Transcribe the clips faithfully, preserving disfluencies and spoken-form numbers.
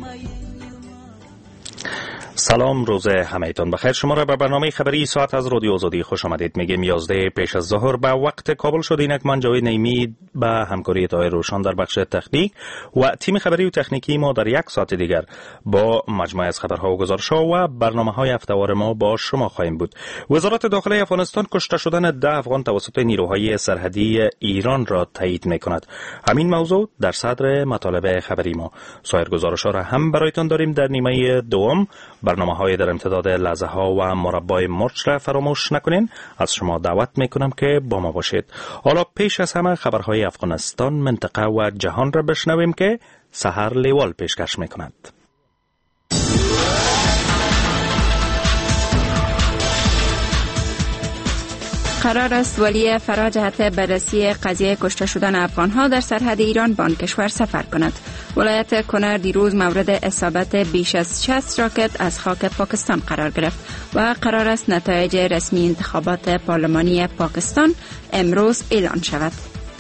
سلام، روز همه‌تان بخیر. شما را به برنامه خبری ساعت از رادیو آزادی خوش آمدید. میگم یازده پیش از ظهر به وقت کابل شد. اینک من جوید نیمی به همکاری طاهر روشن در بخش تکنیک و تیم خبری و تکنیکی ما در یک ساعت دیگر با مجموعه از خبرها و گزارش‌ها و برنامه‌های هفته‌وار ما با شما خواهیم بود. وزارت داخلی افغانستان کشته شدن ده افغان توسط نیروهای سرحدی ایران را تایید می‌کند. همین موضوع در صدر مطالب خبری ما. سایر گزارش‌ها را هم برایتان داریم. در نیمه دوم برنامه‌های در امتداد لحظه‌ها و مربای مرچ را فراموش نکنین. از شما دعوت میکنم که با ما باشید. حالا پیش از همه خبرهای افغانستان، منطقه و جهان را بشنویم که سحر لیوال پیشکش میکند. قرار است ولی فرا جهت بررسی قضیه کشته شدن افغان‌ها در سرحد ایران به آن کشور سفر کند. ولایت کنر دیروز مورد اصابت بیش از شصت راکت از خاک پاکستان قرار گرفت و قرار است نتایج رسمی انتخابات پارلمانی پاکستان امروز اعلان شود.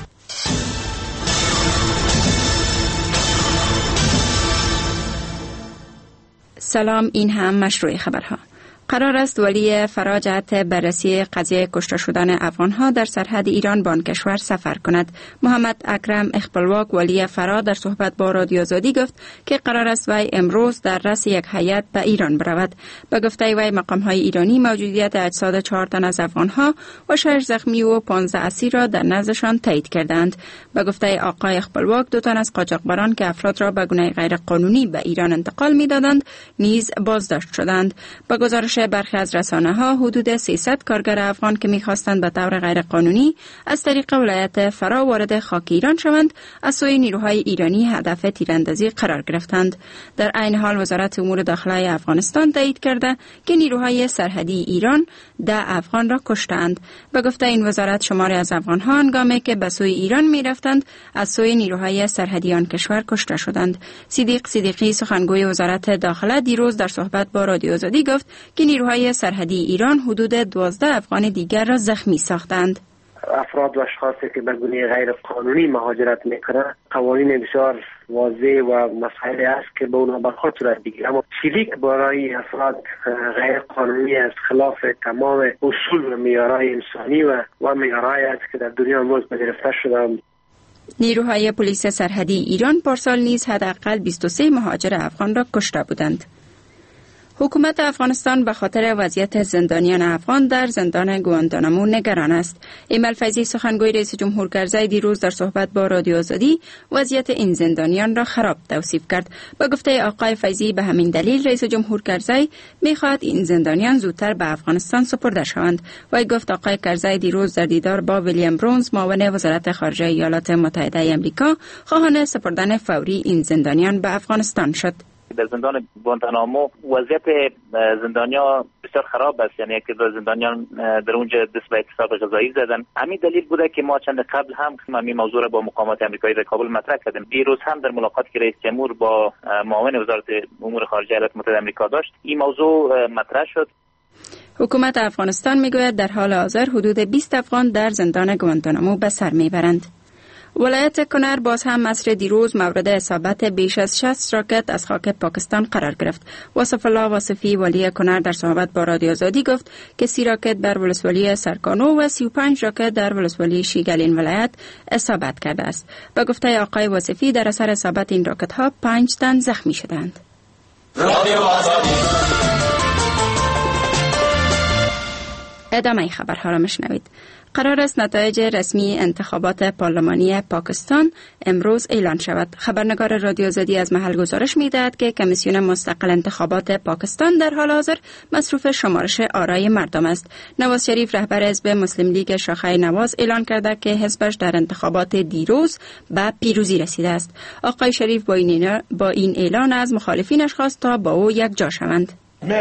سلام، این هم مشروع خبرها. قرار است ولی فرا جهت بررسی قضیه کشته شدن افغان‌ها در سرحد ایران به آن کشور سفر کند. محمد اکرم اخبالواک ولی فرا در صحبت با رادیو آزادی گفت که قرار است وی امروز در رأس یک هیئت به ایران برود. به گفته وی مقام‌های ایرانی موجودیت اجساد چهار تن از افغان‌ها و شش زخمی و پانزده اسیر را در نزدشان تایید کردند. به گفته آقای اخبالواک دو تن از قاچاقبران که افراد را به گونه غیر قانونی به ایران انتقال می‌دادند نیز بازداشت شدند. به گزارش برخی از رسانه‌ها حدود سیصد کارگر افغان که می‌خواستند به طور غیرقانونی از طریق ولایت فرا وارد خاک ایران شوند از سوی نیروهای ایرانی هدف تیراندازی قرار گرفتند. در عین حال وزارت امور داخلی افغانستان تایید کرده که نیروهای سرحدی ایران ده افغان را کشتند. به گفته این وزارت شماری از افغان‌ها هنگامی که به سوی ایران می‌رفتند از سوی نیروهای سرحدی آن کشور کشته شدند. صدیق صدیقی سخنگوی وزارت داخله دیروز در صحبت با رادیو آزادی گفت که نیروهای سرحدی ایران حدود دوازده افغان دیگر را زخمی ساختند. افراد و اشخاصی که به گونه غیر قانونی مهاجرت میکنند قوانین بسیار واضح و مسائلی است که به اونها برخورد صورت بگیرد، اما چریک برای افراد غیر قانونی از خلاف تمام اصول و معیارهای انسانی و و معیارهایی است که در دنیا امروز گرفته شده. نیروهای پلیس سرحدی ایران پارسال نیز حداقل بیست و سه مهاجر افغان را کشته بودند. حکومت افغانستان به خاطر وضعیت زندانیان افغان در زندان گوانتانامو نگران است. ایمل فیضی سخنگوی رئیس جمهور کرزی دیروز در صحبت با رادیو آزادی وضعیت این زندانیان را خراب توصیف کرد. با گفته آقای فیضی به همین دلیل رئیس جمهور کرزی می‌خواهد این زندانیان زودتر به افغانستان سپرده شوند. وی گفت آقای کرزی دیروز در دیدار با ویلیام برونز معاون وزارت خارجه ایالات متحده آمریکا خواهان سپردن فوری این زندانیان به افغانستان شد. در زندان گوانتانامو وضعیت زندانیا بسیار خراب است، یعنی که زندانیان در اونجا دست به اعتصاب غذایی زدن. همین دلیل بوده که ما چند قبل هم همین موضوع را با مقامات آمریکایی در کابل مطرح کردیم. دیروز هم در ملاقاتی که رئیس جمهور با معاون وزارت امور خارجه ایالات متحده آمریکا داشت این موضوع مطرح شد. حکومت افغانستان میگوید در حال حاضر حدود بیست افغان در زندان گوانتانامو به سر میبرند. ولایت کنر باز هم عصر دیروز مورد اصابت بیش از شصت راکت از خاک پاکستان قرار گرفت. واصف الله واصفی ولی کنر در صحبت با رادیو آزادی گفت که سی راکت در ولسوالی سرکانو و سی و پنج راکت در ولسوالی شیگالین ولایت اصابت کرده است. به گفته آقای واصفی در اثر اصابت این راکت ها پنج تن زخمی شدند. رادیو آزادی ادامه خبرها را میشنوید. قرار است نتایج رسمی انتخابات پارلمانی پاکستان امروز اعلان شود. خبرنگار رادیو آزادی از محل گزارش می‌دهد که کمیسیون مستقل انتخابات پاکستان در حال حاضر مصروف شمارش آرای مردم است. نواز شریف رهبر حزب مسلم لیگ شاخه نواز اعلان کرده که حزبش در انتخابات دیروز به پیروزی رسیده است. آقای شریف با این با این اعلان از مخالفینش خواست تا با او یک جا شوند.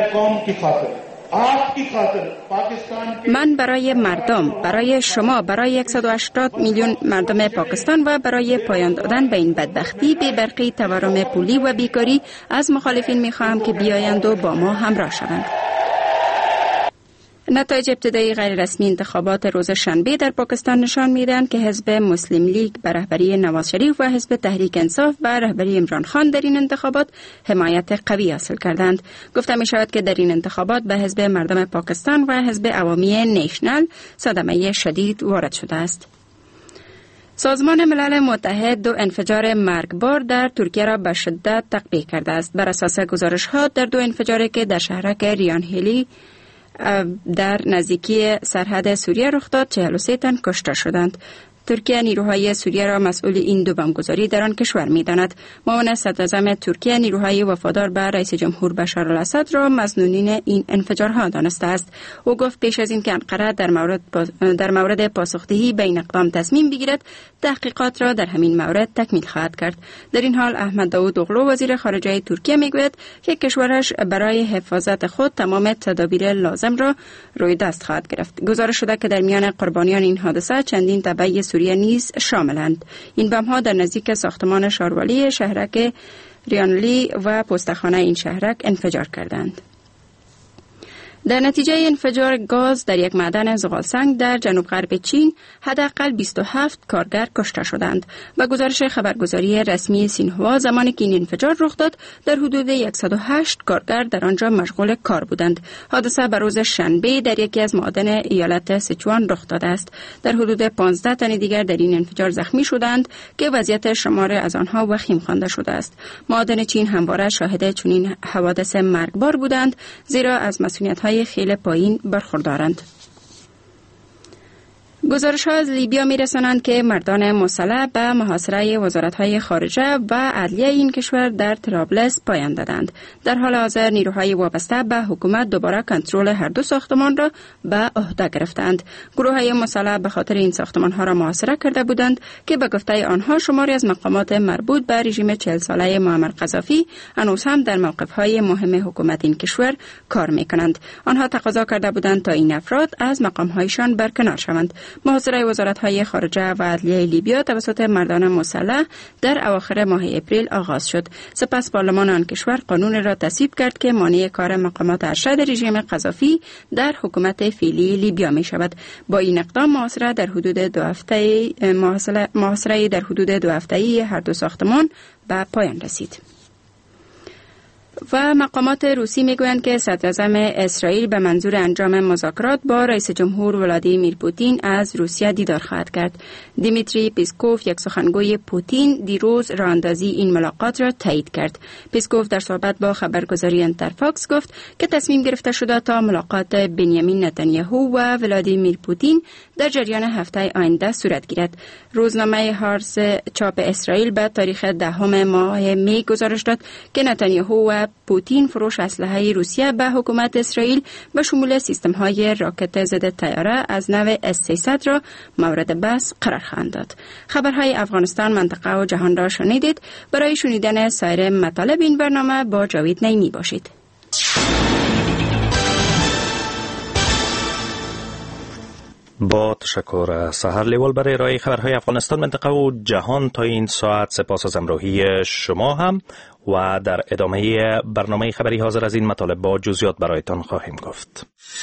من برای مردم، برای شما، برای صد و هشتاد میلیون مردم پاکستان و برای پایان دادن به این بدبختی، بی‌برقی، تورم پولی و بیکاری از مخالفین می‌خواهم که بیایند و با ما همراه شوند. نتایج ابتدایی غیر رسمی انتخابات روز شنبه در پاکستان نشان می‌دهند که حزب مسلم لیگ به رهبری نواز شریف و حزب تحریک انصاف به رهبری عمران خان در این انتخابات حمایت قوی حاصل کردند. گفته می‌شود که در این انتخابات به حزب مردم پاکستان و حزب عوامی نیشنل صدمه شدید وارد شده است. سازمان ملل متحد دو انفجار مرگبار در ترکیه را به شدت تقبیح کرده است. بر اساس گزارش‌ها در دو انفجاری که در شهرک ریانهلی در نزدیکی سرحد سوریه رخ داد چهل و سه تن کشته شدند. ترکیه نیروهای سوریه را مسئول این دو بمبگذاری در آن کشور می‌داند. معاون صدراعظم ترکیه نیروهای وفادار به رئیس جمهور بشار الاسد را مظنونین این انفجارها دانسته است. او گفت پیش از اینکه انقره در مورد در مورد پاسخدهی به این اقدام تصمیم بگیرد، تحقیقات را در همین مورد تکمیل خواهد کرد. در این حال احمد داوود اوغلو وزیر خارجه ترکیه میگوید که کشورش برای حفاظت خود تمام تدابیر لازم را روی دست خواهد گرفت. گزارش شده که در میان قربانیان این حادثه چندین تبعی سوریه نیز شاملند. این بم‌ها در نزدیک ساختمان شاروالی شهرک ریانلی و پستخانه این شهرک انفجار کردند. در نتیجه انفجار گاز در یک معدن زغالسنگ در جنوب غرب چین حداقل بیست و هفت کارگر کشته شدند. با گزارش خبرگزاری رسمی سینهوا زمانی که این انفجار رخ داد در حدود صد و هشت کارگر در آنجا مشغول کار بودند. حادثه به روز شنبه در یکی از معادن ایالت سیچوان رخ داده است. در حدود پانزده تن دیگر در این انفجار زخمی شدند که وضعیت شمار از آنها وخیم خوانده شده است. معادن چین همواره شاهد چنین حوادث مرگبار بودند زیرا از مسئولیت‌های خیلی پایین برخوردارند. گزارش ها از لیبیا می رسانند که مردان مسلح به محاصره وزارت‌های خارجه و عدلیه این کشور در طرابلس پایان دادند. در حال حاضر نیروهای وابسته به حکومت دوباره کنترل هر دو ساختمان را به عهده گرفتند. گروه‌های مسلح به خاطر این ساختمان‌ها را محاصره کرده بودند که به گفته آنها شماری از مقامات مربوط به رژیم چهل ساله معمر قذافی هنوز هم در موقف‌های مهم حکومت این کشور کار می‌کنند. آنها تقاضا کرده بودند تا این افراد از مقام‌هایشان برکنار شوند. محاصره وزارت‌های خارجه و عدلیه لیبیا توسط مردان مسلح در اواخر ماه اپریل آغاز شد. سپس پارلمان آن کشور قانون را تصویب کرد که مانع کار مقامات ارشد رژیم قذافی در حکومت فعلی لیبیا می شود. با این اقدام محاصره در حدود دو هفته محاصره در حدود دو هفته‌ای هر دو ساختمان به پایان رسید. و مقامات روسی میگویند که صدراعظم اسرائیل به منظور انجام مذاکرات با رئیس جمهور ولادیمیر پوتین از روسیه دیدار خواهد کرد. دیمیتری پیسکوف یک سخنگوی پوتین دیروز راهاندازی این ملاقات را تایید کرد. پیسکوف در صحبت با خبرگزاری انترفاکس گفت که تصمیم گرفته شده تا ملاقات بنیامین نتانیاهو و ولادیمیر پوتین در جریان هفته آینده صورت گیرد. روزنامه هارس چاپ اسرائیل به تاریخ دهم ماه می گزارش داد که نتانیاهو و پوتین فروش اسلحه روسیه به حکومت اسرائیل به شمول سیستم‌های راکت ضد طیاره از نوع اس سیصد را مورد بحث قرار خواهند داد. خبرهای افغانستان، منطقه و جهان را شنیدید. برای شنیدن سایر مطالب این برنامه با جاوید نعیمی باشید. با تشکر سحر لیول برای ارائه خبرهای افغانستان، منطقه و جهان تا این ساعت. سپاس از همراهی شما هم و در ادامه برنامه خبری حاضر از این مطالب با جزئیات برایتان خواهیم گفت.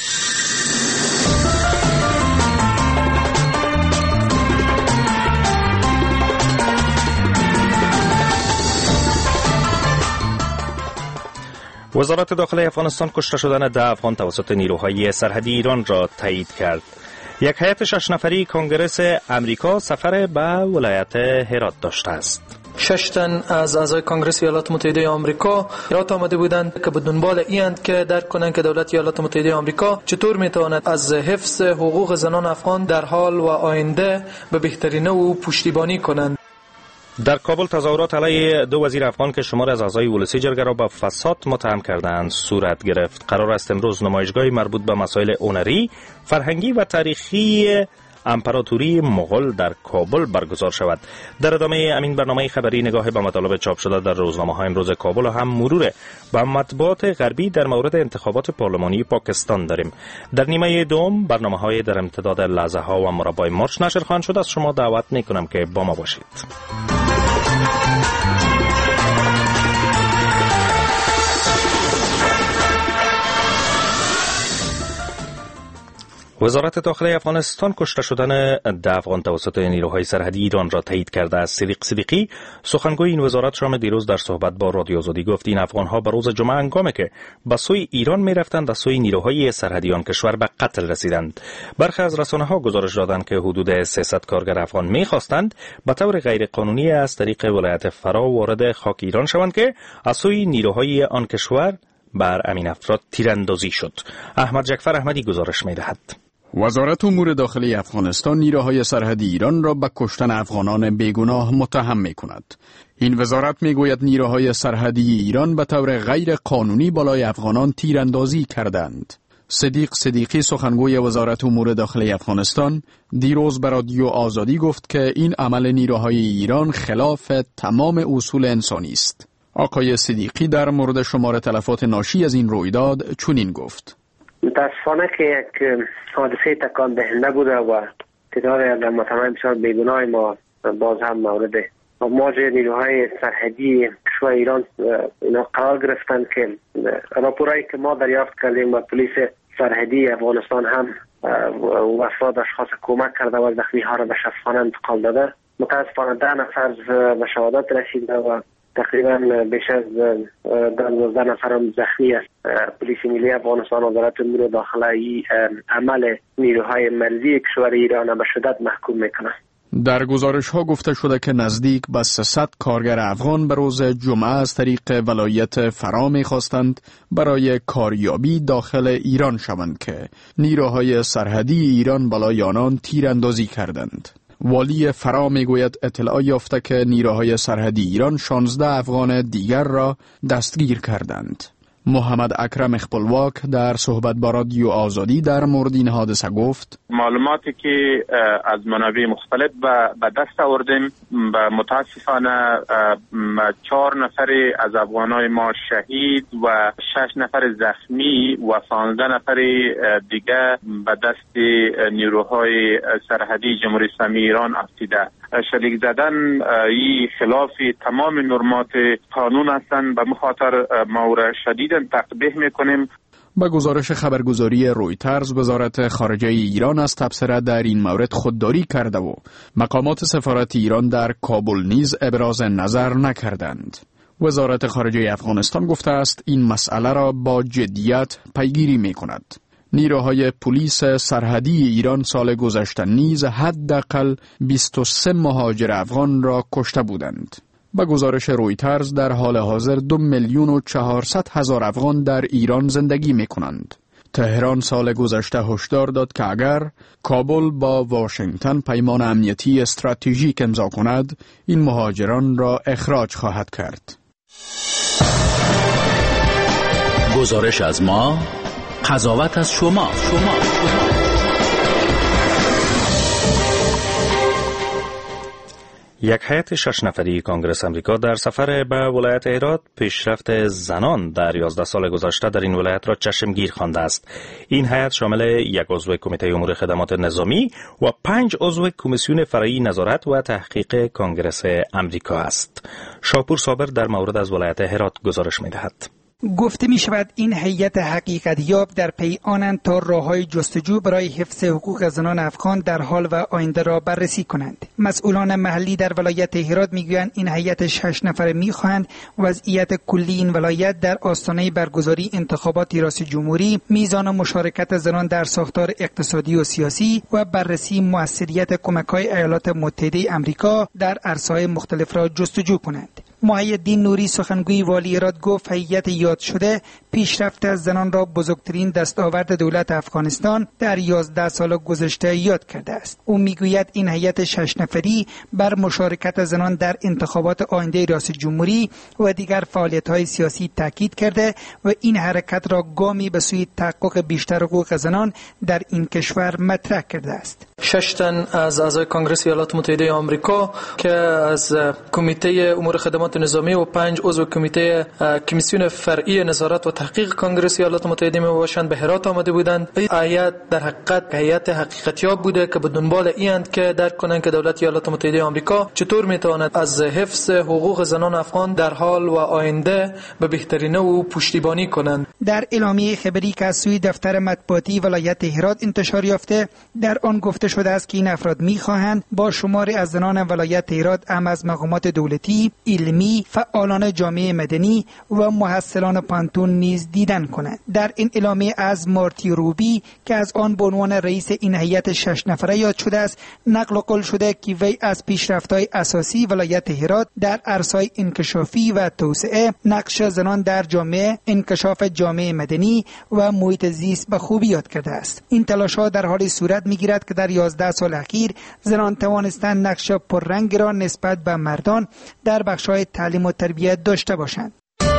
وزارت داخلی افغانستان کشته شدن ده افغان توسط نیروهای سرحدی ایران را تایید کرد. یک هیئت شش نفری کنگره امریکا سفر به ولایت هرات داشته است. شش تن از اعضای کنگره ایالات متحده آمریکا هرات آمده بودند که به دنبال اینند که درک کنند که دولت ایالات متحده آمریکا چطور میتواند از حفظ حقوق زنان افغان در حال و آینده به بهترین و پشتیبانی کنند. در کابل تظاهرات علیه دو وزیر افغان که شمار از اعضای ولسی جرگه را به فساد متهم کردند صورت گرفت. قرار است امروز نمایشگاهی مربوط به مسائل هنری، فرهنگی و تاریخی امپراتوری مغول در کابل برگزار شود. در ادامه همین برنامه خبری نگاه به مطالب چاپ شده در روزنامه‌ها امروز کابل و هم مرور به مطبوعات غربی در مورد انتخابات پارلمانی پاکستان داریم. در نیمه دوم برنامه‌های در امتداد لحظه‌ها و مربع مرچ نشر خواهند شد. از شما دعوت می‌کنم که با ما باشید. وزارت داخلی افغانستان کشته شدن ده افغان توسط نیروهای سرحدی ایران را تایید کرده است. صدیق صدیقی سخنگوی این وزارت شام دیروز در صحبت با رادیو آزادی گفت این افغان‌ها به روز جمعه هنگامی که به سوی ایران می‌رفتند از سوی نیروهای سرحدی آن کشور به قتل رسیدند. برخی از رسانه‌ها گزارش دادند که حدود سیصد کارگر افغان می‌خواستند به طور غیرقانونی از طریق ولایت فرا وارد خاک ایران شوند که از سوی نیروهای آن کشور بر امین افراد تیراندازی شد. احمد جعفر احمدی گزارش می‌دهد. وزارت امور داخلی افغانستان نیروهای سرحدی ایران را به کشتن افغانان بیگناه متهم می‌کند. این وزارت می‌گوید نیروهای سرحدی ایران به طور غیر قانونی بالای افغانان تیراندازی کردند. صدیق صدیقی سخنگوی وزارت امور داخلی افغانستان دیروز به رادیو آزادی گفت که این عمل نیروهای ایران خلاف تمام اصول انسانی است. آقای صدیقی در مورد شمار تلفات ناشی از این رویداد چنین گفت: متاسفانه که یک حادثه تکان دهنده بوده و تعداد متهم بسیار بیگناه ما باز هم مورد مواجه نیروهای سرحدی کشور ایران اینا قرار گرفتن که راپورایی که ما دریافت کردیم و پلیس سرحدی افغانستان هم و افراد اشخاص کمک کرده و زخمی ها را به شفاخانه انتقال داده. متاسفانه ده نفر به شهادت رسیده و تقریبا بیش از دوازده نفر هم زخمی است. پلیس ملی افغانستان و وزارت امور داخلی عمل نیروهای مرزی کشور ایران به شدت محکوم میکنه. در گزارش ها گفته شده که نزدیک به سیصد کارگر افغان به روز جمعه از طریق ولایت فرا می‌خواستند برای کاریابی داخل ایران شوند که نیروهای سرحدی ایران بالای آنان تیراندازی کردند. والی فرا میگوید اطلاع یافته که نیروهای سرحدی ایران شانزده افغان دیگر را دستگیر کردند. محمد اکرم اخپلواک در صحبت با رادیو آزادی در مورد این حادثه گفت: معلوماتی که از منابع مختلف به دست آوردیم و متاسفانه چهار نفر از افغانای ما شهید و شش نفر زخمی و پانزده نفر دیگه به دست نیروهای سرحدی جمهوری اسلامی ایران افتیده. شلیک زدن ای خلاف تمام نرمات قانون هستند. به مخاطر ما را شدیداً تقبیح میکنیم. با گزارش خبرگزاری رویترز وزارت خارجه ایران از تبصره در این مورد خودداری کرده و مقامات سفارت ایران در کابل نیز ابراز نظر نکردند. وزارت خارجه افغانستان گفته است این مسئله را با جدیت پیگیری میکند. نیروهای پلیس سرحدی ایران سال گذشته نیز حداقل بیست و سه مهاجر افغان را کشته بودند. با گزارش رویترز در حال حاضر دو میلیون و چهارصد هزار افغان در ایران زندگی می کنند. تهران سال گذشته هشدار داد که اگر کابل با واشنگتن پیمان امنیتی استراتژیک امضا کند، این مهاجران را اخراج خواهد کرد. گزارش از ما، قضاوت از شما. شما. یک هیئت شش نفری کنگره امریکا در سفر به ولایت هرات پیشرفت زنان در یازده سال گذشته در این ولایت را چشمگیر خوانده است. این هیئت شامل یک عضو کمیته امور خدمات نظامی و پنج عضو کمیسیون فرعی نظارت و تحقیق کنگره امریکا است. شاپور صابر در مورد از ولایت هرات گزارش می‌دهد. گفته می شود این هیئت حقیقت یاب در پی آنند تا راه‌های جستجو برای حفظ حقوق زنان افغان در حال و آینده را بررسی کنند. مسئولان محلی در ولایت هرات میگویند این هیئت شش نفره میخواهند وضعیت کلی این ولایت در آستانه برگزاری انتخابات ریاست جمهوری، میزان مشارکت زنان در ساختار اقتصادی و سیاسی و بررسی موثریت کمک‌های ایالات متحده آمریکا در عرصه‌های مختلف را جستجو کنند. محی‌الدین نوری سخنگوی والی هرات گفت هیئت یاد شده پیشرفت از زنان را بزرگترین دستاورد دولت افغانستان در یازده سال گذشته یاد کرده است. او میگوید این هیئت شش نفری بر مشارکت زنان در انتخابات آینده ریاست جمهوری و دیگر فعالیت‌های سیاسی تاکید کرده و این حرکت را گامی به سوی تحقق بیشتر حقوق زنان در این کشور مطرح کرده است. شش تن از اعضای کنگره ایالات متحده آمریکا که از کمیته امور خدمات نظامی و پنج عضو کمیته کمیسیون فرعی نظارت و تحقیق کنگره ایالات متحده می باشند به هرات آمده بودند. این هیئت در حقیقت هیئت حقیقتیاب بوده که به دنبال اینند که درک کنند که دولت ایالات متحده آمریکا چطور میتواند از حفظ حقوق زنان افغان در حال و آینده به بهترین و پشتیبانی کنند. در اعلامیه خبری که از سوی دفتر مطبوعاتی ولایت هرات انتشار یافته، در آن گفته شده است که این افراد می‌خواهند با شماری از زنان ولایت هرات هم از مقامات دولتی، علمی، فعالان جامعه مدنی و محصلان پانتون نیز دیدن کنند. در این اعلامیه از مارتی روبی که از آن به عنوان رئیس این هیئت شش نفره یاد شده است، نقل قول شده که وی از پیشرفت‌های اساسی ولایت هرات در عرصه‌های انکشافی و توسعه، نقش زنان در جامعه، انکشاف جامعه مدنی و محیط زیست به خوبی یاد کرده است. این تلاش‌ها در حال صورت می‌گیرد که در یازده سال اخیر زنان توانستند نقش پررنگ را نسبت به مردان در بخش‌های تعلیم و تربیت داشته باشند.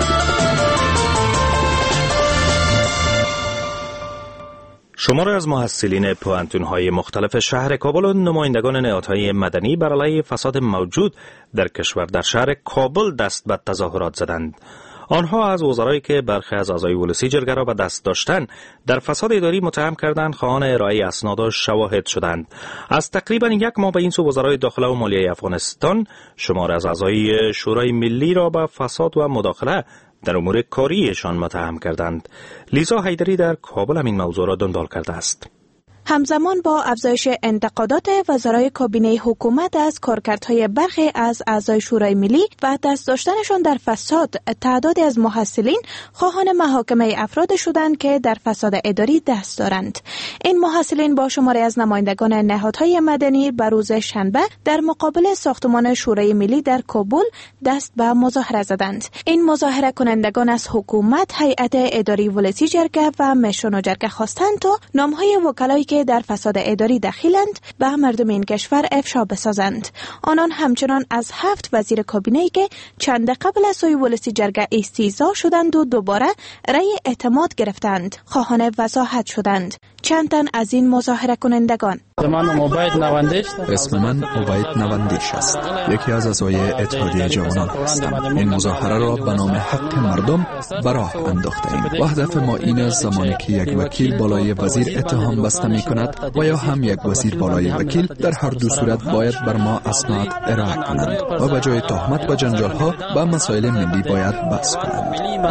شماری از محصلین پوانتون‌های مختلف شهر کابل و نمایندگان نهادهای مدنی بر علیه فساد موجود در کشور در شهر کابل دست به تظاهرات زدند. آنها از وزرایی که برخی از اعضای ولسی جرگه را به دست داشتن در فساد اداری متهم کردند خواهان ارائه اسناد و شواهد شدند. از تقریبا یک ماه به این سو وزرای داخله و مالیه افغانستان شمار از اعضای شورای ملی را به فساد و مداخله در امور کاریشان متهم کردند. لیزا حیدری در کابل همین موضوع را دنبال کرده است. همزمان با افزایش انتقادات وزرای کابینه حکومت از کارکردهای برخی از اعضای شورای ملی و دست داشتنشان در فساد، تعدادی از محصلین خواهان محاکمه افراد شدند که در فساد اداری دست دارند. این محصلین با شماری از نمایندگان نهادهای مدنی بر روز شنبه در مقابل ساختمان شورای ملی در کابل دست به مظاهره زدند. این مظاهره کنندگان از حکومت، هیئت اداری ولسی جرگه و مشران جرگه خواستند تا نامهای وکلایی که در فساد اداری دخیلند به مردم این کشور افشا بسازند. آنان همچنان از هفت وزیر کابینه‌ای که چند قبل از سوی ولسی جرگه استیضاح شدند و دوباره رأی اعتماد گرفتند خواهان وضاحت شدند. چند تن از این مظاهره کنندگان: اسم من عبید نوندیش است. یکی از اعضای اتحادیه جوانان هستم. این مظاهره را به نام حق مردم به راه انداخته‌ایم و هدف ما این است زمانی که یک وکیل بالای وزیر اتهام بسته می کند و یا هم یک وزیر بالای وکیل، در هر دو صورت باید بر ما اسناد ارائه کنند و به جای تهمت و جنجال ها به مسائل ملی باید بحث کنند.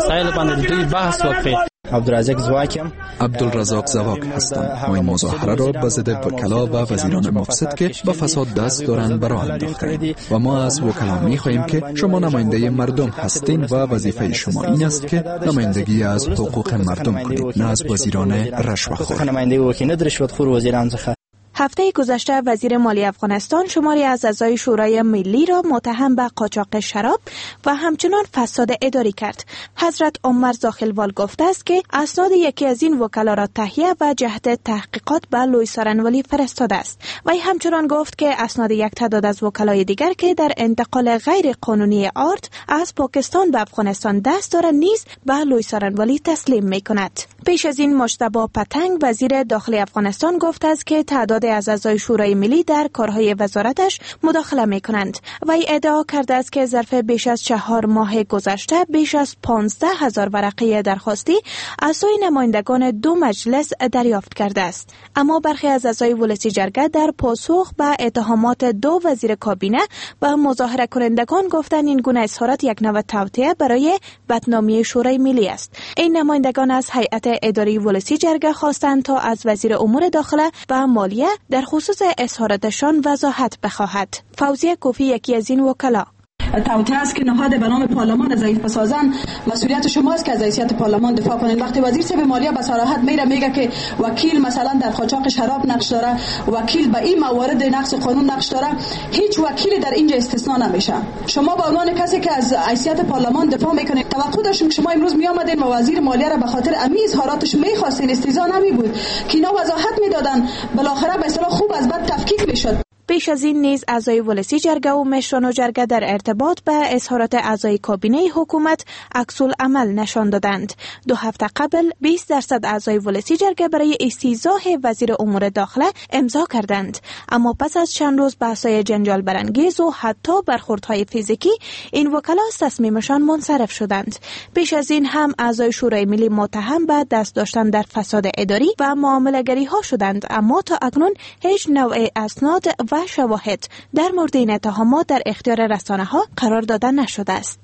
عبدالرزاق زواکم عبدالرزاق زواک هستم و این مظاهره را به ضد وکلا و وزیران مفسد که به فساد دست دارند براه انداخته‌ایم و ما از وکلا می‌خواهیم که شما نماینده مردم هستین و وظیفه شما این است که نمایندگی از حقوق مردم کنید، نه از وزیران رشوه‌خور. نماینده وکیل رشوه‌خور وزیران څخه. هفته گذشته وزیر مالیه افغانستان شماری از اعضای شورای ملی را متهم به قاچاق شراب و همچنان فساد اداری کرد. حضرت عمر زاخلوال گفته است که اسناد یکی از این وکلا را تهیه و جهت تحقیقات به لوی سارنوالی فرستاده است. وی همچنان گفت که اسناد یک تعداد از وکلای دیگر که در انتقال غیر قانونی آرد از پاکستان به افغانستان دست دارند نیز به لوی سارنوالی تسلیم می‌کند. پیش از این مجتبی پتنگ وزیر داخلی افغانستان گفته است که تعداد از اعضای شورای ملی در کارهای وزارتش مداخله می‌کنند. وی ادعا کرده است که ظرف بیش از چهار ماه گذشته بیش از پانزده هزار ورقه درخواستی از سوی نمایندگان دو مجلس دریافت کرده است. اما برخی از اعضای ولسی جرگه در پاسخ به اتهامات دو وزیر کابینه و مظاهره کنندگان گفتند این گونه اظهارات یک نوع توطئه برای بدنامی شورای ملی است. این نمایندگان از هیئت اداری ولسی جرگه خواستند تا از وزیر امور داخله و مالیه در خصوص اظهاراتشان وضاحت بخواهد. فوزیه کوفی یکی از این وکلا: توطئه است که نهاد به نام پارلمان ضعیف بسازن. مسئولیت شماست که از حیثیت پارلمان دفاع کنین. وقتی وزیر صاحب مالیه به صراحت میره میگه که وکیل مثلا در قاچاق شراب نقش داره، وکیل به این موارد نقض قانون نقش داره، هیچ وکیلی در اینجا استثنا نمیشه. شما به عنوان کسی که از حیثیت پارلمان دفاع میکنید توقع داشتیم که شما امروز میآمدین و وزیر مالیه را به خاطر امی اظهاراتش میخواستین، استیضاح نمی بود که اینا وضاحت میدادن، بالاخره به اصطلاح خوب از بد تفکیک میشد. پیش از این نیز اعضای ولسی جرگه و مشران جرگه در ارتباط به اظهارات اعضای کابینه حکومت عکس العمل نشان دادند. دو هفته قبل بیست درصد اعضای ولسی جرگه برای استیضاح وزیر امور داخله امضا کردند، اما پس از چند روز بحث‌های جنجال برانگیز و حتی برخوردهای فیزیکی این وکلا از تصمیمشان منصرف شدند. پیش از این هم اعضای شورای ملی متهم به دست داشتن در فساد اداری و معامله‌گری ها شدند، اما تا اکنون هیچ نوع اسناد و شواهد در مورد این اتهامات در اختیار رسانه ها قرار داده نشده است.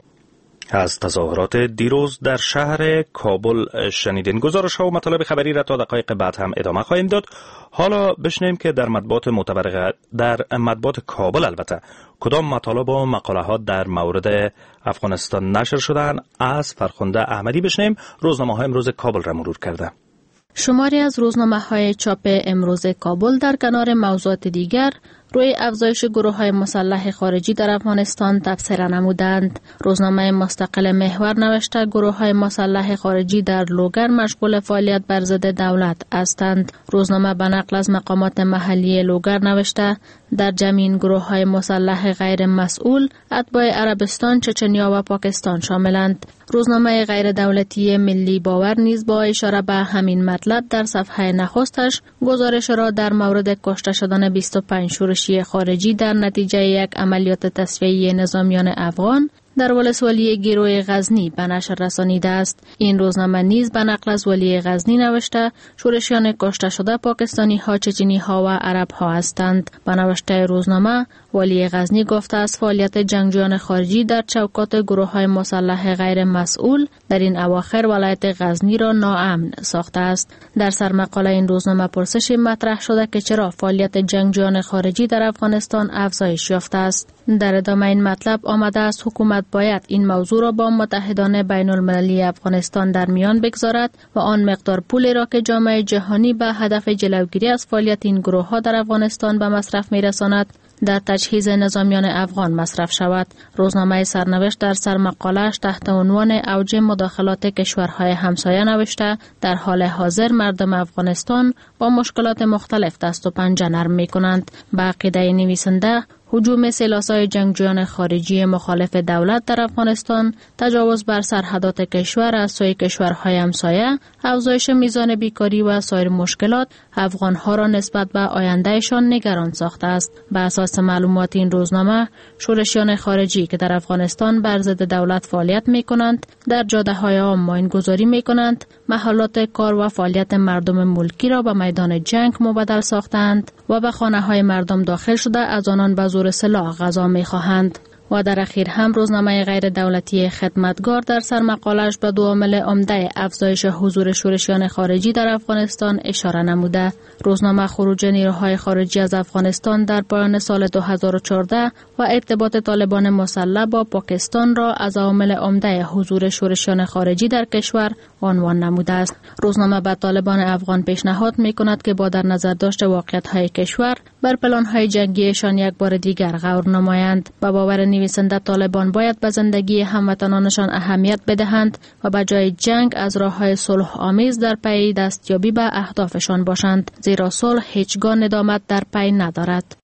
از تظاهرات دیروز در شهر کابل شنیدین. گزارش ها و مطالب خبری را تا دقایق بعد هم ادامه خواهیم داد. حالا بشنویم که در مطبوعات معتبر در مطبوعات کابل البته کدام مطالب و مقاله ها در مورد افغانستان نشر شدن. از فرخنده احمدی بشنویم روزنامه های امروز کابل را مرور کرده. شماری از روزنامه های چاپ امروز کابل در کنار موضوعات دیگر روی افزایش گروه های مسلح خارجی در افغانستان تبصره نمودند. روزنامه مستقل محور نوشته گروه های مسلح خارجی در لوگر مشغول فعالیت بر ضد دولت هستند. روزنامه به نقل از مقامات محلی لوگر نوشته در جمع این گروه های مسلح غیر مسئول اتباع عربستان، چچنیا و پاکستان شاملند. روزنامه غیر دولتی ملی باور نیز با اشاره به همین مطلب در صفحه نخستش گزارش را در مورد کشته شدن بیست و پنج شورشی خارجی در نتیجه یک عملیات تصفیه نظامیان افغان در ولسوالی گیروی غزنی به نشر رسانیده است. این روزنامه نیز به نقل از ولی غزنی نوشته شورشیان کشته شده پاکستانی ها، چچنی ها و عرب ها هستند. به نوشته روزنامه ولی غزنی گفته است فعالیت جنگجویان خارجی در چوکات گروه های مسلح غیر مسئول در این اواخر ولایت غزنی را ناامن ساخته است. در سرمقاله این روزنامه پرسش مطرح شده که چرا فعالیت جنگجویان خارجی در افغانستان افزایش یافته است. در ادامه این مطلب آمده است حکومت باید این موضوع را با متحدان بین المللی افغانستان در میان بگذارد و آن مقدار پولی را که جامعه جهانی به هدف جلوگیری از فعالیت این گروه ها در افغانستان به مصرف میرساند در تجهیز نظامیان افغان مصرف شود. روزنامه سرنوشت در سرمقاله‌اش تحت عنوان اوج مداخلات کشورهای همسایه نوشته در حال حاضر مردم افغانستان با مشکلات مختلف دست و پنجه نرم می‌کنند. به عقیده نویسنده هجوم سلاسای جنگجویان خارجی مخالف دولت در افغانستان، تجاوز بر سرحدات کشور از سوی کشورهای همسایه، افزایش میزان بیکاری و سایر مشکلات افغانها را نسبت به آیندهشان نگران ساخته است. به اساس معلومات این روزنامه، شورشیان خارجی که در افغانستان بر ضد دولت فعالیت می‌کنند، در جاده‌های عام ماین‌گذاری می‌کنند، محلات کار و فعالیت مردم ملکی را به میدان جنگ مبدل ساختند و به خانه‌های مردم داخل شده از آنان به زور سلاح غذا می‌خواهند. و در اخیر هم روزنامه غیر دولتی خدمتگار در سرمقاله‌اش به دو عامل عمده افزایش حضور شورشیان خارجی در افغانستان اشاره نموده. روزنامه خروج نیروهای خارجی از افغانستان در پایان سال دو هزار و چهارده و ارتباط طالبان مسلح با پاکستان را از عامل عمده حضور شورشیان خارجی در کشور عنوان نموده است. روزنامه به طالبان افغان پیشنهاد می‌کند که با در نظر داشت واقعیت‌های کشور بر پلان‌های جنگیشان یک بار دیگر غور نمایند. با باور نویسنده طالبان باید به زندگی هموطنانشان اهمیت بدهند و به جای جنگ از راه‌های صلح آمیز در پی دستیابی به اهدافشان باشند، زیرا صلح هیچگاه ندامت در پی ندارد.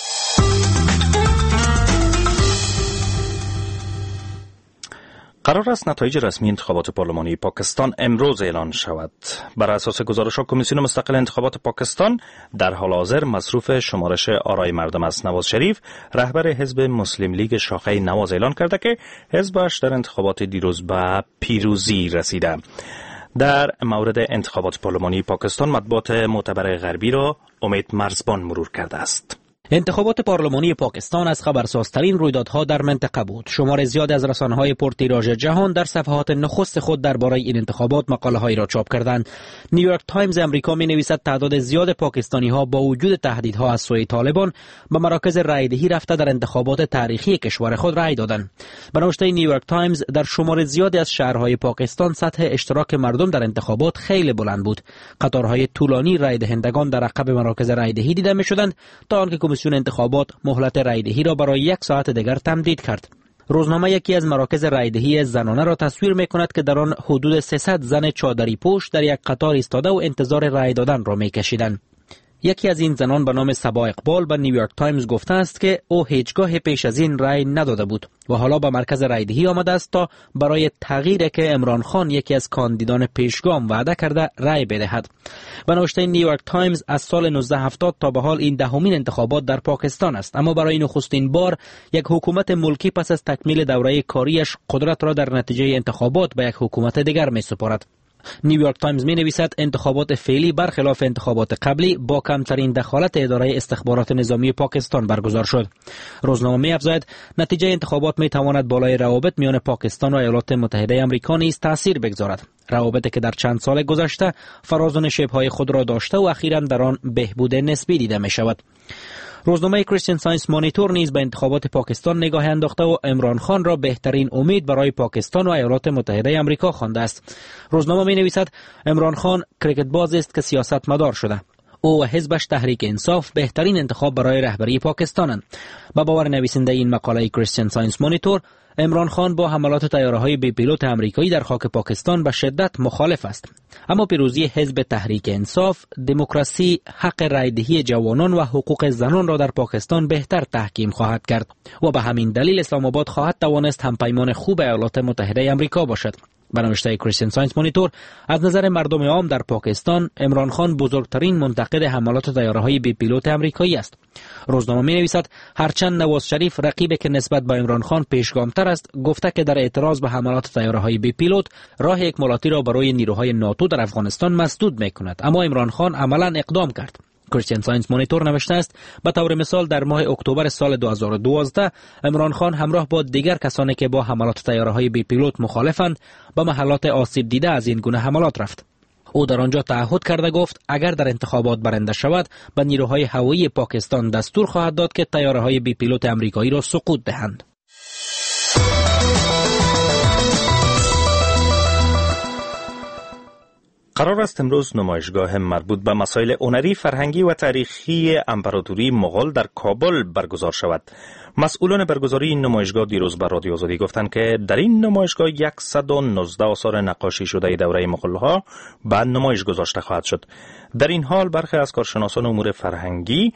قرار است نتایج رسمی انتخابات پارلمانی پاکستان امروز اعلان شود. بر اساس گزارش‌ها کمیسیون مستقل انتخابات پاکستان در حال حاضر مصروف شمارش آرای مردم است. نواز شریف رهبر حزب مسلم لیگ شاخه نواز اعلان کرده که حزبش در انتخابات دیروز به پیروزی رسیده. در مورد انتخابات پارلمانی پاکستان مطبوعات معتبر غربی را امید مرزبان مرور کرده است. انتخابات پارلمانی پاکستان از خبرسازترین رویدادها در منطقه بود. شمار زیاد از رسانه‌های پرتیراژ جهان در صفحات نخست خود درباره این انتخابات مقاله‌هایی را چاپ کردند. نیویورک تایمز امریکا می‌نویسد تعداد زیاد پاکستانی‌ها با وجود تهدیدها از سوی طالبان به مراکز رایدهی رفته در انتخابات تاریخی کشور خود رای دادند. به نوشته نیویورک تایمز در شمار زیادی از شهرهای پاکستان سطح اشتراک مردم در انتخابات خیلی بلند بود. قطارهای طولانی رای دهندگان در عقب مراکز رایدهی دیده می‌شدند تا آنکه کمیسیون انتخابات مهلت رایدهی را برای یک ساعت دیگر تمدید کرد. روزنامه یکی از مراکز رایدهی زنانه را تصویر می‌کند که در آن حدود سیصد زن چادری پوش در یک قطار ایستاده و انتظار رای دادن را می‌کشیدند. یکی از این زنان به نام صبا اقبال به نیویورک تایمز گفته است که او هیچگاه پیش از این رأی نداده بود و حالا به مرکز رأیدهی آمده است تا برای تغییری که عمران خان یکی از کاندیدان پیشگام وعده کرده رأی بدهد. به نوشته نیویورک تایمز از سال نوزده هفتاد تا به حال این دهمین انتخابات در پاکستان است، اما برای نخستین بار یک حکومت ملکی پس از تکمیل دوره کاریش قدرت را در نتیجه انتخابات به یک حکومت دیگر می سپارد. نیویورک تایمز می نویسد انتخابات فعلی برخلاف انتخابات قبلی با کمترین دخالت اداره استخبارات نظامی پاکستان برگزار شد. روزنامه می افزاید نتیجه انتخابات می تواند بالای روابط میان پاکستان و ایالات متحده آمریکا نیز تاثیر بگذارد، روابطی که در چند سال گذشته فراز و نشیب‌های خود را داشته و اخیراً در آن بهبود نسبی دیده می شود. روزنامه کریستین ساینس مانیتور نیز به انتخابات پاکستان نگاه انداخته و عمران خان را بهترین امید برای پاکستان و ایالات متحده آمریکا خوانده است. روزنامه می نویسد عمران خان کریکت باز است که سیاست مدار شده. او و حزبش تحریک انصاف بهترین انتخاب برای رهبری پاکستانند. با باور نویسنده این مقاله کریستین ساینس مانیتور، عمران خان با حملات طیاره‌های بی پیلوت آمریکایی در خاک پاکستان به شدت مخالف است، اما پیروزی حزب تحریک انصاف، دموکراسی، حق رایدهی جوانان و حقوق زنان را در پاکستان بهتر تحکیم خواهد کرد و به همین دلیل اسلام آباد خواهد توانست همپیمان خوب ایالات متحده آمریکا باشد. به نوشته کریستین ساینس مانیتور، از نظر مردم عام در پاکستان عمران خان بزرگترین منتقد حملات طیاره‌های بی پیلوت آمریکایی است. روزنامه می‌نویسد هرچند نواز شریف رقیبی که نسبت به عمران خان پیشگامتر است، گفته که در اعتراض به حملات طیاره‌های بی پیلوت راه اکمالاتی را برای نیروهای ناتو در افغانستان مسدود می‌کند، اما عمران خان عملاً اقدام کرد. کریستین ساینس مانیتور نوشته است به طور مثال در ماه اکتبر سال دو هزار و دوازده عمران خان همراه با دیگر کسانی که با حملات طیاره‌های بی پیلوت مخالفند به محلات آسیب دیده از این گونه حملات رفت. او در آنجا تعهد کرده گفت اگر در انتخابات برنده شود به نیروهای هوایی پاکستان دستور خواهد داد که طیاره‌های بی پیلوت آمریکایی را سقوط دهند. قرار است امروز نمایشگاه مربوط به مسائل هنری، فرهنگی و تاریخی امپراتوری مغول در کابل برگزار شود. مسئولان برگزاری این نمایشگاه دیروز به رادیو آزادی گفتند که در این نمایشگاه صد و نوزده آثار نقاشی شده دوره مغول‌ها به نمایش گذاشته خواهد شد. در این حال برخی از کارشناسان امور فرهنگی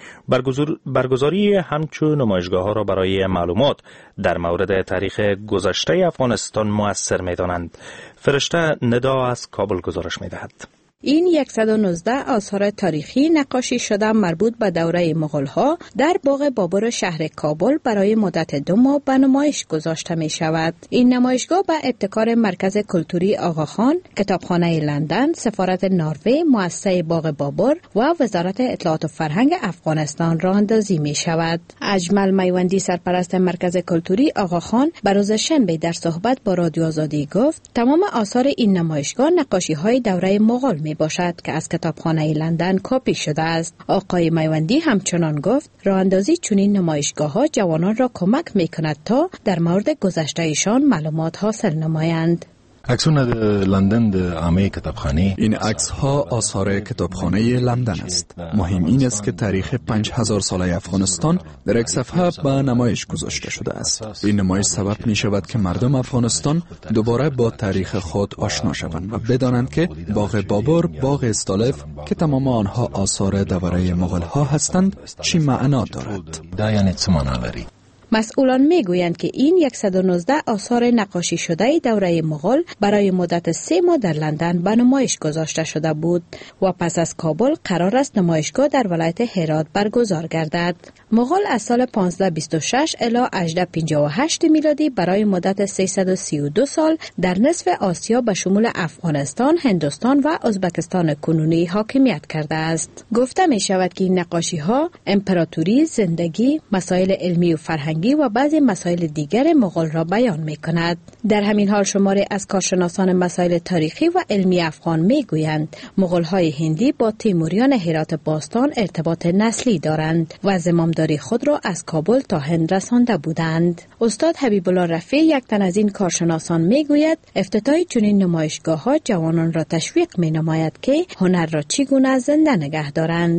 برگزاری همچون نمایشگاه‌ها را برای معلومات در مورد تاریخ گذشته افغانستان مؤثر می‌دانند. فرشته ندا از کابل گزارش می‌دهد. این صد و نوزده آثار تاریخی نقاشی شده مربوط به دوره مغول‌ها در باغ بابر شهر کابل برای مدت دو ماه به نمایش گذاشته می شود. این نمایشگاه به ابتکار مرکز کلتوری آقاخان، کتابخانه لندن، سفارت نروژ، مؤسسه باغ بابر و وزارت اطلاعات و فرهنگ افغانستان راه اندازی می شود. اجمل میوندی سرپرست مرکز کلتوری آقاخان به روز شنبه در صحبت با رادیو آزادی گفت تمام آثار این نمایشگاه نقاشی‌های دوره مغول می باشد که از کتابخانه لندن کپی شده است. آقای میوندی همچنان گفت راه اندازی چنین نمایشگاه‌ها جوانان را کمک می‌کند تا در مورد گذشته‌شان معلومات حاصل نمایند. عکسونه لندن د عامه کتابخانه، این عکس ها آثار کتابخانه لندن است. مهم این است که تاریخ پنج هزار ساله افغانستان در یک صفحه به نمایش گذاشته شده است. این نمایش سبب می شود که مردم افغانستان دوباره با تاریخ خود آشنا شوند و بدانند که باغ بابر، باغ استالف که تمام آنها آثار دوره مغول ها هستند چی معنا دارد. دا یعنی چه معنا دارد؟ مسئولان میگویند که این صد و نوزده آثار نقاشی شده دوره مغول برای مدت سه ماه در لندن به نمایش گذاشته شده بود و پس از کابل قرار است نمایشگاه در ولایت هرات برگزار گردد. مغول از سال پانزده بیست و شش الی هجده پنجاه و هشت میلادی برای مدت سیصد و سی و دو سال در نصف آسیا به شمول افغانستان، هندوستان و ازبکستان کنونی حاکمیت کرده است. گفته می شود که این نقاشی ها امپراتوری، زندگی، مسائل علمی و فرهنگی و بعضی مسائل دیگر مغول را بیان می کند. در همین حال شماری از کارشناسان مسائل تاریخی و علمی افغان می گویند مغول های هندی با تیموریان هرات باستان ارتباط نسلی دارند و زمامداری خود را از کابل تا هند رسانده بودند. استاد حبیب الله رفیع یک تن از این کارشناسان می گوید افتتاح چنین نمایشگاه ها جوانان را تشویق می نماید که هنر را چگونه زنده نگه دارند.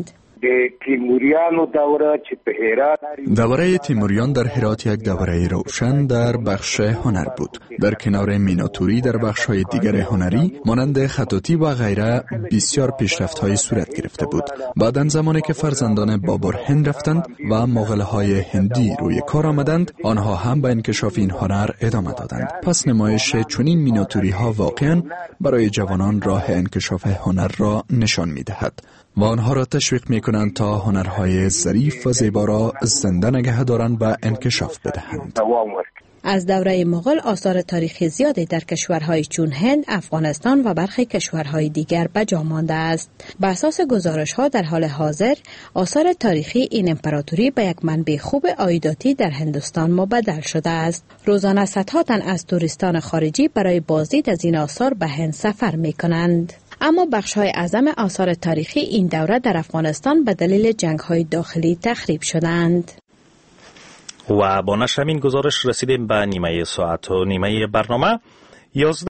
تیموریان و دوره چې په هرات دوره تیموریان در هرات یک دوره روشن در بخش هنر بود. در کنار میناتوری در بخش‌های دیگر هنری مانند خطاطی و غیره بسیار پیشرفت‌های صورت گرفته بود. بعداً زمانی که فرزندان بابر هند رفتند و مغول‌های هندی روی کار آمدند، آنها هم به انکشاف این هنر ادامه دادند. پس نمایش چنین میناتوری‌ها واقعاً برای جوانان راه انکشاف هنر را نشان می‌دهد و آنها را تشویق می‌کنند تا هنرهای ظریف و زیبا را زنده نگه دارند و انکشاف بدهند. از دوره مغول آثار تاریخی زیادی در کشورهای چون هند، افغانستان و برخی کشورهای دیگر به جا مانده است. بر اساس گزارش‌ها در حال حاضر آثار تاریخی این امپراتوری به یک منبع خوب عایداتی در هندوستان مبدل شده است. روزانه صدها تن از توریستان خارجی برای بازدید از این آثار به هند سفر می‌کنند. اما بخش‌های اعظم آثار تاریخی این دوره در افغانستان به دلیل جنگ‌های داخلی تخریب شدند. و با نشر همین گزارش رسیدیم به نیمه ساعت و نیمه برنامه.